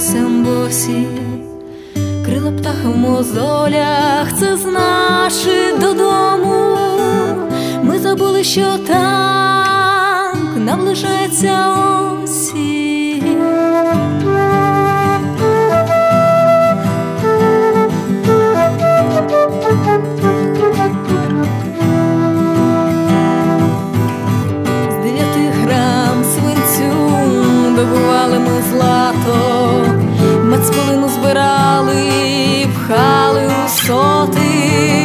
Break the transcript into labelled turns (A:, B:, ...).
A: листям босі, крила птаха в мозолях, це значить додому. Ми забули, що так наближається осінь. З 9 грам свинцю добували ми злато, мацполину збирали, пхали у соти.